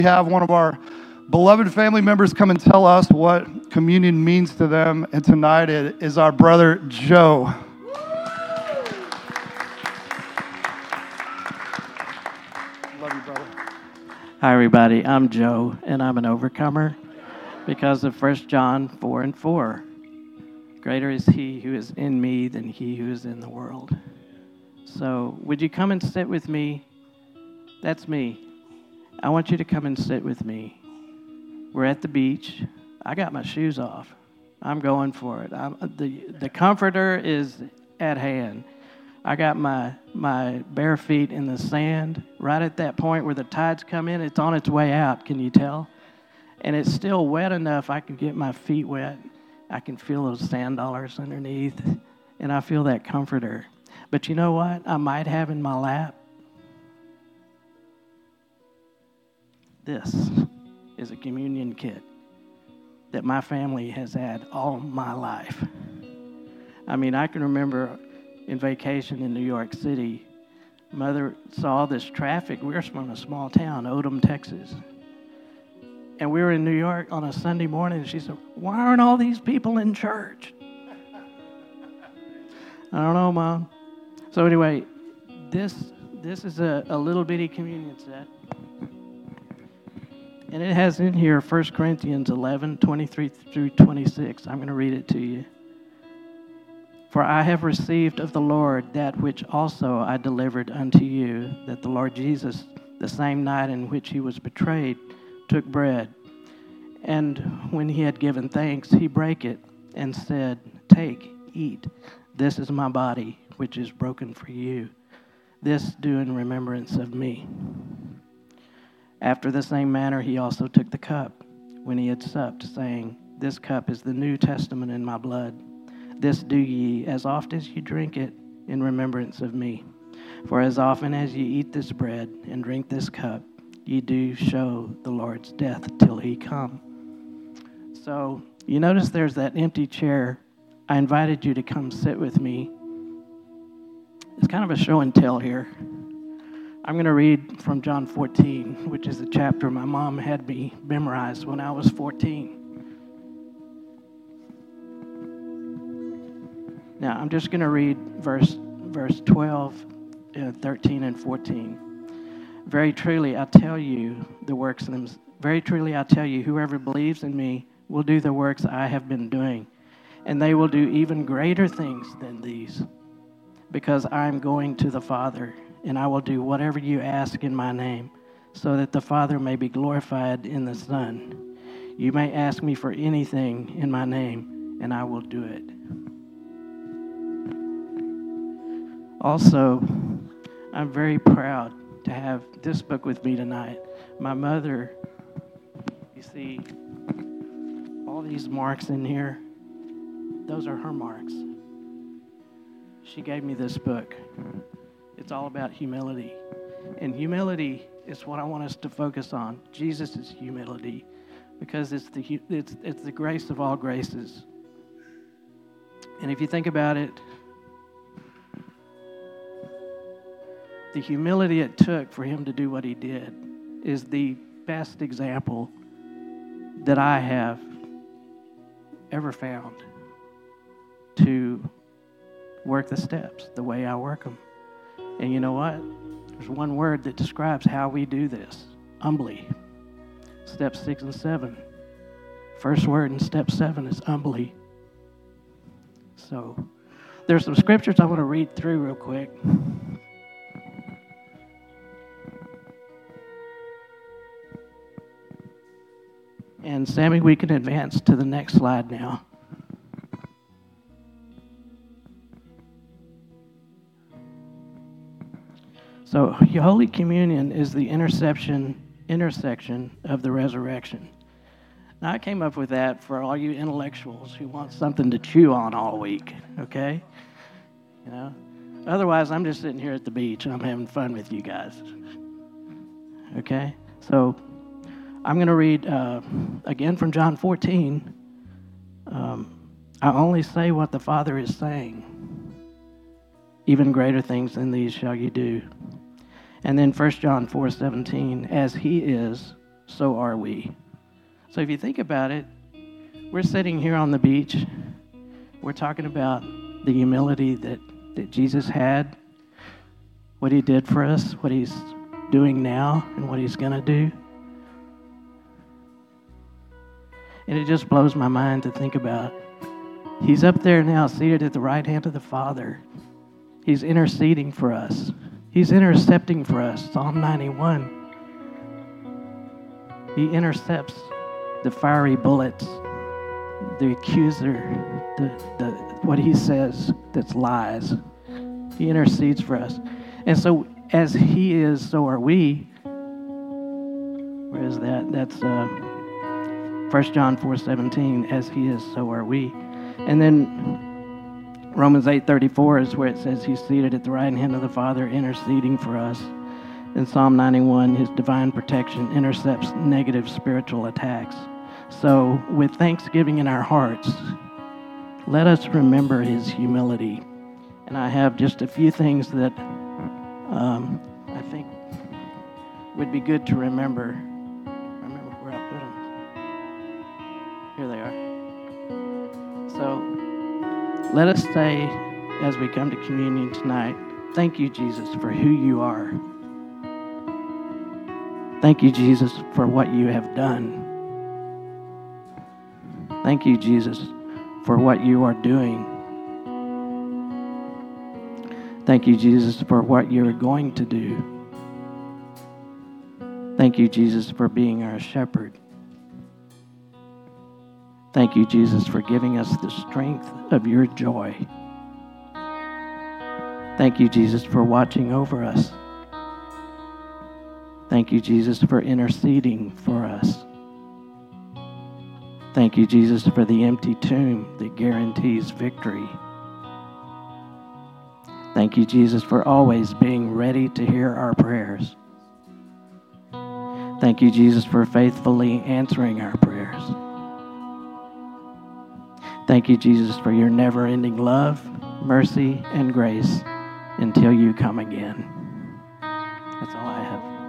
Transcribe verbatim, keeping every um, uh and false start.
We have one of our beloved family members come and tell us what communion means to them, and tonight it is our brother Joe. Love you, brother. Hi, everybody. I'm Joe, and I'm an overcomer because of First John four and four. Greater is he who is in me than he who is in the world. So would you come and sit with me? That's me. I want you to come and sit with me. We're at the beach. I got my shoes off. I'm going for it. I'm, the, the comforter is at hand. I got my my bare feet in the sand right at that point where the tides come in. It's on its way out, can you tell? And it's still wet enough I can get my feet wet. I can feel those sand dollars underneath, and I feel that comforter. But you know what I might have in my lap? This is a communion kit that my family has had all my life. I mean, I can remember in vacation in New York City, Mother saw this traffic. We were from a small town, Odom, Texas. And we were in New York on a Sunday morning, and she said, "Why aren't all these people in church?" I don't know, Mom. So anyway, this this is a, a little bitty communion set. And it has in here First Corinthians eleven, twenty-three through twenty-six. I'm going to read it to you. For I have received of the Lord that which also I delivered unto you, that the Lord Jesus, the same night in which he was betrayed, took bread. And when he had given thanks, he brake it and said, "Take, eat. This is my body, which is broken for you. This do in remembrance of me." After the same manner, he also took the cup when he had supped, saying, "This cup is the New Testament in my blood. This do ye as oft as ye drink it in remembrance of me. For as often as ye eat this bread and drink this cup, ye do show the Lord's death till he come." So you notice there's that empty chair. I invited you to come sit with me. It's kind of a show and tell here. I'm going to read from John fourteen, which is a chapter my mom had me memorize when I was fourteen. Now, I'm just going to read verse verse twelve, uh, thirteen, and fourteen. Very truly, I tell you, the works of them. Very truly, I tell you, whoever believes in me will do the works I have been doing, and they will do even greater things than these, because I am going to the Father, and I will do whatever you ask in my name, so that the Father may be glorified in the Son. You may ask me for anything in my name, and I will do it. Also, I'm very proud to have this book with me tonight. My mother, you see all these marks in here, those are her marks. She gave me this book. It's all about humility. And humility is what I want us to focus on. Jesus' humility, because it's the it's it's the grace of all graces. And if you think about it, the humility it took for him to do what he did is the best example that I have ever found to work the steps the way I work them. And you know what? There's one word that describes how we do this. Humbly. Step six and seven. First word in step seven is humbly. So there's some scriptures I want to read through real quick. And Sammy, we can advance to the next slide now. So Holy Communion is the interception, intersection of the resurrection. Now, I came up with that for all you intellectuals who want something to chew on all week, okay? You know, otherwise, I'm just sitting here at the beach and I'm having fun with you guys, okay? So I'm going to read uh, again from John fourteen. Um, I only say what the Father is saying. Even greater things than these shall you do. And then First John four seventeen, as he is, so are we. So if you think about it, we're sitting here on the beach. We're talking about the humility that, that Jesus had, what he did for us, what he's doing now, and what he's going to do. And it just blows my mind to think about. He's up there now, seated at the right hand of the Father. He's interceding for us. He's intercepting for us. Psalm ninety-one. He intercepts the fiery bullets, the accuser, the, the what he says that's lies. He intercedes for us. And so as he is, so are we. Where is that? That's uh, First John four seventeen. As he is, so are we. And then Romans eight thirty-four is where it says he's seated at the right hand of the Father, interceding for us. In Psalm ninety-one, his divine protection intercepts negative spiritual attacks. So with thanksgiving in our hearts, let us remember his humility. And I have just a few things that um, I think would be good to remember. Remember where I put them. Here they are. So let us say, as we come to communion tonight, thank you, Jesus, for who you are. Thank you, Jesus, for what you have done. Thank you, Jesus, for what you are doing. Thank you, Jesus, for what you're going to do. Thank you, Jesus, for being our shepherd. Thank you, Jesus, for giving us the strength of your joy. Thank you, Jesus, for watching over us. Thank you, Jesus, for interceding for us. Thank you, Jesus, for the empty tomb that guarantees victory. Thank you, Jesus, for always being ready to hear our prayers. Thank you, Jesus, for faithfully answering our prayers. Thank you, Jesus, for your never-ending love, mercy, and grace until you come again. That's all I have.